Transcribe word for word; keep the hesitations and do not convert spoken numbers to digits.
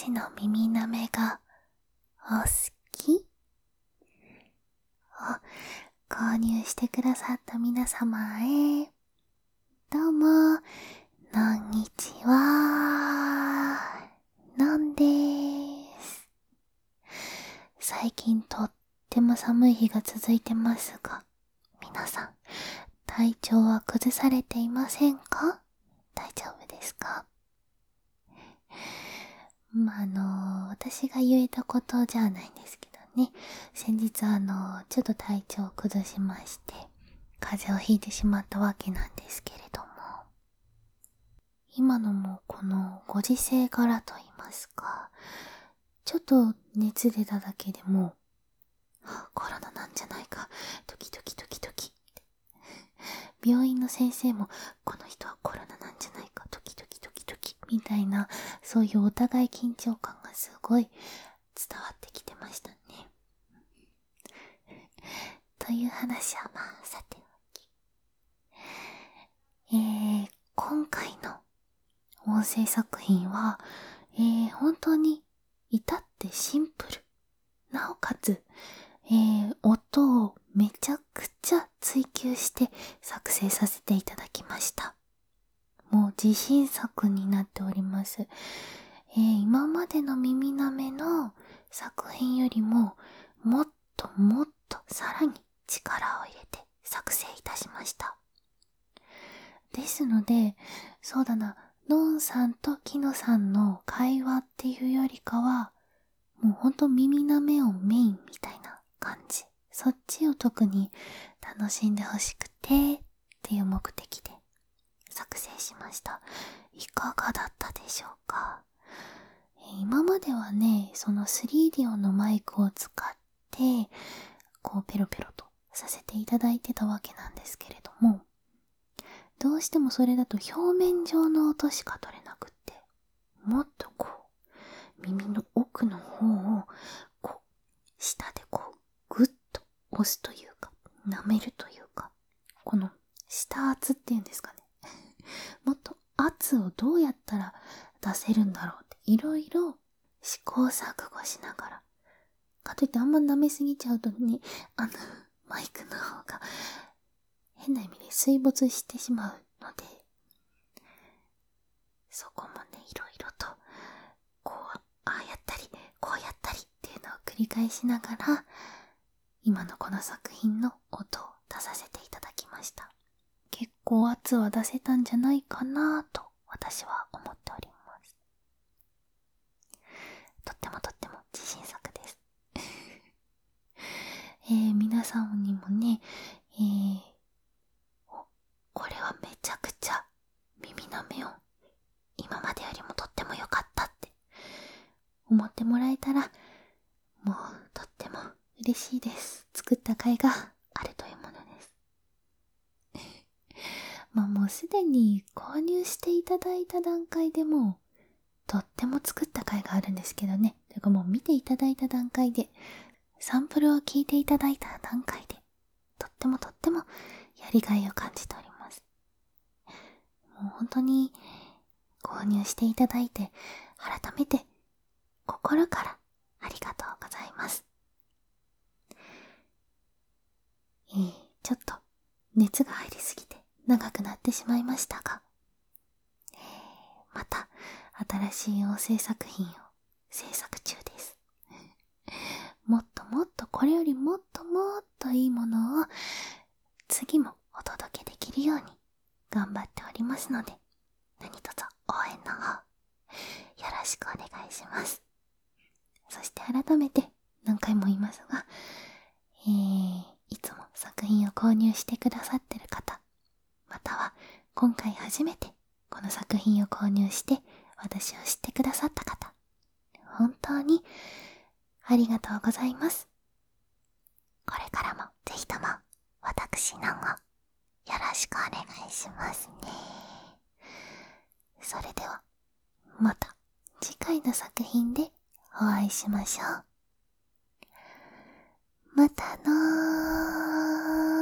私の耳なめがお好き？を購入してくださった皆様へ、どうも、のんにちは、のんでーす。最近とっても寒い日が続いてますが、皆さん、体調は崩されていませんか？大丈夫ですか？まあ、あの、私が言えたことじゃないんですけどね。先日あの、ちょっと体調を崩しまして、風邪をひいてしまったわけなんですけれども、今のもこのご時世柄と言いますか、ちょっと熱出ただけでも、はあ、コロナなんじゃないか、ドキドキドキドキ。病院の先生も、この人はコロナなんじゃないか、ドキドキドキドキ、みたいな、そういうお互い緊張感がすごい伝わってきてましたね。という話はまあ、さておき。えー、今回の音声作品は、えー、本当に至ってシンプル。なおかつ、えー、音をめちゃくちゃ追求して作成させていただきました。もう自信作になっております。えー、今までの耳なめの作品よりももっともっとさらに力を入れて作成いたしました。ですので、そうだな、のんさんときのさんの会話っていうよりかは、もうほんと耳なめをメインみたいな感じ。そっちを特に楽しんでほしくてっていう目的で作成しました。いかがだったでしょうか？今まではね、その スリーディー 音のマイクを使って、こうペロペロとさせていただいてたわけなんですけれども、どうしてもそれだと表面上の音しか取れなくって、もっとこう、耳の奥の方を、こう、舌でこう、ぐっと押すというか、舐めるというか、この、舌圧っていうんですかね。もっと圧をどうやったら出せるんだろうって、いろいろ試行錯誤しながら。かといってあんま舐めすぎちゃうとね、あの、マイクの方が、変な意味で水没してしまうので、そこもね、いろいろと、こう、ああやったり、こうやったりっていうのを繰り返しながら、今のこの作品の音を出させていただきました。結構圧は出せたんじゃないかなと私は思っております。とってもとっても自信作です。えー、皆さんにもね、えー、これはめちゃくちゃ耳の目を今までよりもとっても良かったって思ってもらえたら、もうとっても嬉しいです。作った甲斐があるというものです。まあもうすでに購入していただいた段階でもとっても作った甲斐があるんですけどね。だからもう見ていただいた段階で、サンプルを聞いていただいた段階で、とってもとってもやりがいを感じております。もう本当に購入していただいて、改めて心からありがとうございます。えー、ちょっと熱が入りすぎて長くなってしまいましたが、えー、また新しい音声作品を制作中です。もっともっとこれよりもっともっといいものを次もお届けできるように頑張っておりますので、何卒応援の方よろしくお願いします。そして改めて何回も言いますが、えー、いつも作品を購入してくださってる方、または今回初めてこの作品を購入して私を知ってくださった方、本当にありがとうございます。これからもぜひとも私のをよろしくお願いしますね。それではまた次回の作品でお会いしましょう。またのー。